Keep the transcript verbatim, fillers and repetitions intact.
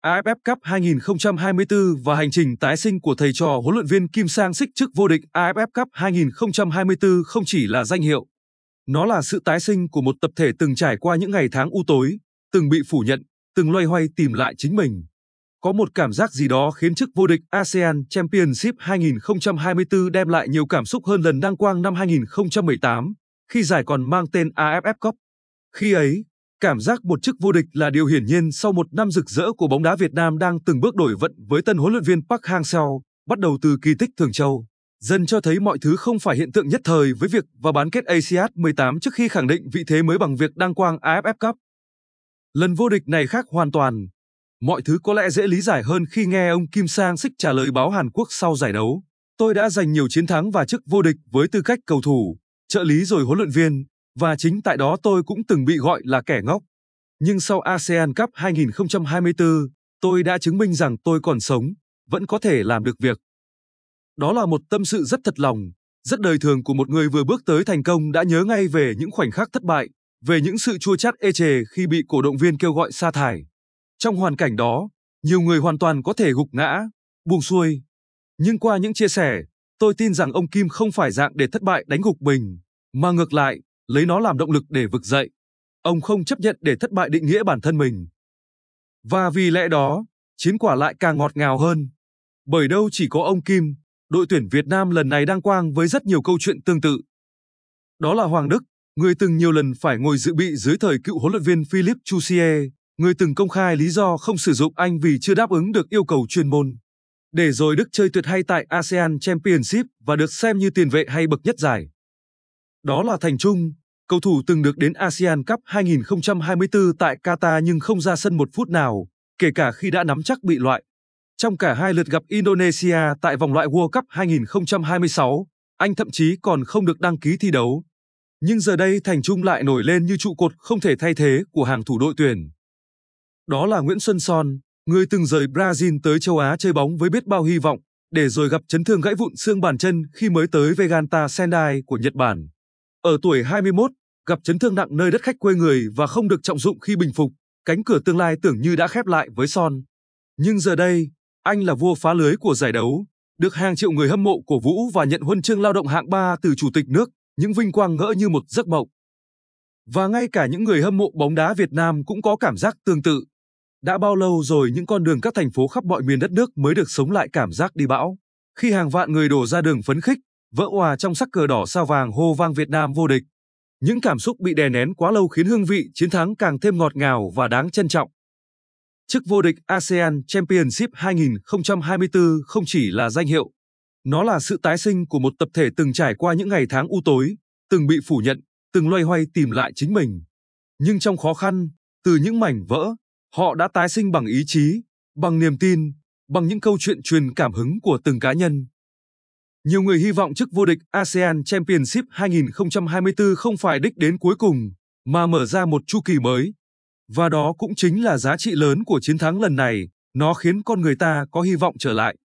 a ép ép Cup hai không hai tư và hành trình tái sinh của thầy trò huấn luyện viên Kim Sang-sik chức vô địch a ép ép Cup hai không hai tư không chỉ là danh hiệu. Nó là sự tái sinh của một tập thể từng trải qua những ngày tháng u tối, từng bị phủ nhận, từng loay hoay tìm lại chính mình. Có một cảm giác gì đó khiến chức vô địch a sê an Championship hai không hai tư đem lại nhiều cảm xúc hơn lần đăng quang năm hai không một tám, khi giải còn mang tên a ép ép Cup. Khi ấy, cảm giác một chức vô địch là điều hiển nhiên sau một năm rực rỡ của bóng đá Việt Nam đang từng bước đổi vận với tân huấn luyện viên Park Hang-seo, bắt đầu từ kỳ tích Thường Châu. Dần cho thấy mọi thứ không phải hiện tượng nhất thời với việc vào bán kết a sê an mười tám trước khi khẳng định vị thế mới bằng việc đăng quang a ép ép Cup. Lần vô địch này khác hoàn toàn. Mọi thứ có lẽ dễ lý giải hơn khi nghe ông Kim Sang-sik trả lời báo Hàn Quốc sau giải đấu. Tôi đã giành nhiều chiến thắng và chức vô địch với tư cách cầu thủ, trợ lý rồi huấn luyện viên, và chính tại đó tôi cũng từng bị gọi là kẻ ngốc. Nhưng sau a sê an Cup hai không hai tư, tôi đã chứng minh rằng tôi còn sống, vẫn có thể làm được việc. Đó là một tâm sự rất thật lòng, rất đời thường của một người vừa bước tới thành công đã nhớ ngay về những khoảnh khắc thất bại, về những sự chua chát ê chề khi bị cổ động viên kêu gọi sa thải. Trong hoàn cảnh đó, nhiều người hoàn toàn có thể gục ngã, buông xuôi. Nhưng qua những chia sẻ, tôi tin rằng ông Kim không phải dạng để thất bại đánh gục mình, mà ngược lại, lấy nó làm động lực để vực dậy. Ông không chấp nhận để thất bại định nghĩa bản thân mình. Và vì lẽ đó, chiến quả lại càng ngọt ngào hơn. Bởi đâu chỉ có ông Kim, đội tuyển Việt Nam lần này đăng quang với rất nhiều câu chuyện tương tự. Đó là Hoàng Đức, người từng nhiều lần phải ngồi dự bị dưới thời cựu huấn luyện viên Philippe Chusier, người từng công khai lý do không sử dụng anh vì chưa đáp ứng được yêu cầu chuyên môn. Để rồi Đức chơi tuyệt hay tại a sê an Championship và được xem như tiền vệ hay bậc nhất giải. Đó là Thành Trung, cầu thủ từng được đến a sê an Cup hai không hai tư tại Qatar nhưng không ra sân một phút nào, kể cả khi đã nắm chắc bị loại. Trong cả hai lượt gặp Indonesia tại vòng loại World Cup hai không hai sáu, anh thậm chí còn không được đăng ký thi đấu. Nhưng giờ đây Thành Trung lại nổi lên như trụ cột không thể thay thế của hàng thủ đội tuyển. Đó là Nguyễn Xuân Son, người từng rời Brazil tới châu Á chơi bóng với biết bao hy vọng, để rồi gặp chấn thương gãy vụn xương bàn chân khi mới tới Vegeta Sendai của Nhật Bản. Ở tuổi hai mươi mốt, gặp chấn thương nặng nơi đất khách quê người và không được trọng dụng khi bình phục, cánh cửa tương lai tưởng như đã khép lại với Son. Nhưng giờ đây, anh là vua phá lưới của giải đấu, được hàng triệu người hâm mộ cổ vũ và nhận huân chương lao động hạng ba từ Chủ tịch nước, những vinh quang ngỡ như một giấc mộng. Và ngay cả những người hâm mộ bóng đá Việt Nam cũng có cảm giác tương tự. Đã bao lâu rồi những con đường các thành phố khắp mọi miền đất nước mới được sống lại cảm giác đi bão, khi hàng vạn người đổ ra đường phấn khích, vỡ òa trong sắc cờ đỏ sao vàng hô vang Việt Nam vô địch. Những cảm xúc bị đè nén quá lâu khiến hương vị chiến thắng càng thêm ngọt ngào và đáng trân trọng. Chức vô địch a sê an Championship hai không hai tư không chỉ là danh hiệu. Nó là sự tái sinh của một tập thể từng trải qua những ngày tháng u tối, từng bị phủ nhận, từng loay hoay tìm lại chính mình. Nhưng trong khó khăn, từ những mảnh vỡ, họ đã tái sinh bằng ý chí, bằng niềm tin, bằng những câu chuyện truyền cảm hứng của từng cá nhân. Nhiều người hy vọng chức vô địch a sê an Championship hai không hai tư không phải đích đến cuối cùng, mà mở ra một chu kỳ mới. Và đó cũng chính là giá trị lớn của chiến thắng lần này, nó khiến con người ta có hy vọng trở lại.